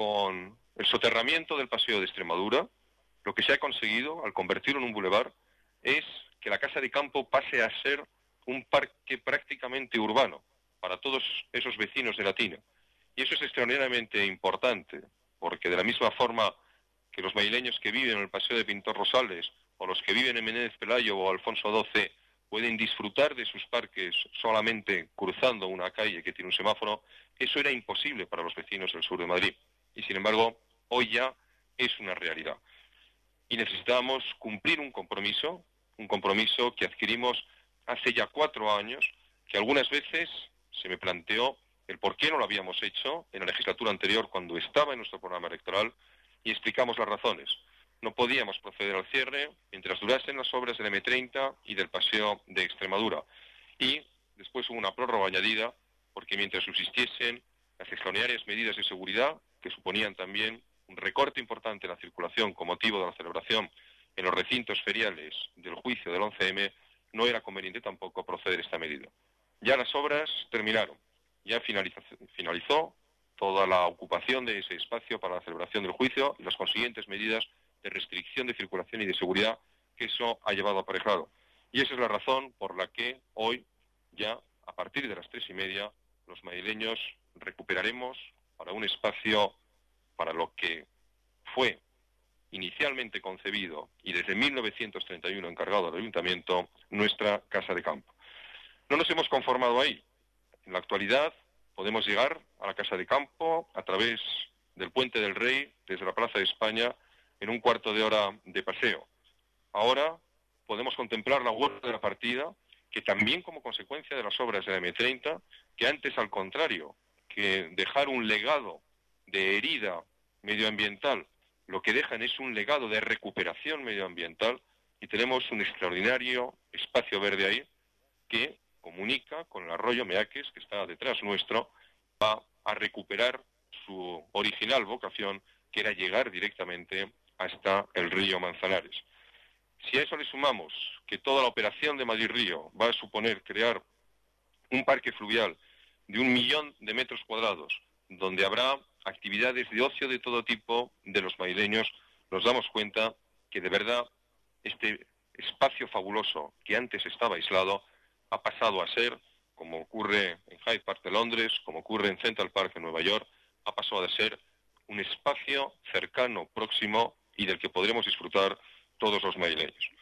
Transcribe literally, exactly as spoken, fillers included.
con el soterramiento del Paseo de Extremadura, lo que se ha conseguido al convertirlo en un bulevar es que la Casa de Campo pase a ser un parque prácticamente urbano para todos esos vecinos de Latina. Y eso es extraordinariamente importante, porque de la misma forma que los madrileños que viven en el Paseo de Pintor Rosales, o los que viven en Menéndez Pelayo o Alfonso doce, pueden disfrutar de sus parques solamente cruzando una calle que tiene un semáforo, eso era imposible para los vecinos del sur de Madrid. Y sin embargo, hoy ya es una realidad. Y necesitábamos cumplir un compromiso, un compromiso que adquirimos hace ya cuatro años, que algunas veces se me planteó el por qué no lo habíamos hecho en la legislatura anterior cuando estaba en nuestro programa electoral, y explicamos las razones. No podíamos proceder al cierre mientras durasen las obras del eme treinta y del Paseo de Extremadura. Y después hubo una prórroga añadida porque mientras subsistiesen las extraordinarias medidas de seguridad, que suponían también un recorte importante en la circulación con motivo de la celebración en los recintos feriales del juicio del once eme, no era conveniente tampoco proceder a esta medida. Ya las obras terminaron, ya finalizó, finalizó toda la ocupación de ese espacio para la celebración del juicio y las consiguientes medidas de restricción de circulación y de seguridad que eso ha llevado aparejado. Y esa es la razón por la que hoy, ya a partir de las tres y media, los madrileños recuperaremos para un espacio para lo que fue inicialmente concebido y desde mil novecientos treinta y uno encargado del Ayuntamiento, nuestra Casa de Campo. No nos hemos conformado ahí. En la actualidad podemos llegar a la Casa de Campo a través del Puente del Rey, desde la Plaza de España, en un cuarto de hora de paseo. Ahora podemos contemplar la huerta de la partida, que también como consecuencia de las obras de la eme treinta, que antes al contrario, que dejar un legado de herida medioambiental, lo que dejan es un legado de recuperación medioambiental, y tenemos un extraordinario espacio verde ahí que comunica con el arroyo Meaques, que está detrás nuestro, va a recuperar su original vocación, que era llegar directamente hasta el río Manzanares. Si a eso le sumamos que toda la operación de Madrid-Río va a suponer crear un parque fluvial de un millón de metros cuadrados, donde habrá actividades de ocio de todo tipo de los madrileños, nos damos cuenta que de verdad este espacio fabuloso que antes estaba aislado ha pasado a ser, como ocurre en Hyde Park de Londres, como ocurre en Central Park en Nueva York, ha pasado a ser un espacio cercano, próximo y del que podremos disfrutar todos los madrileños.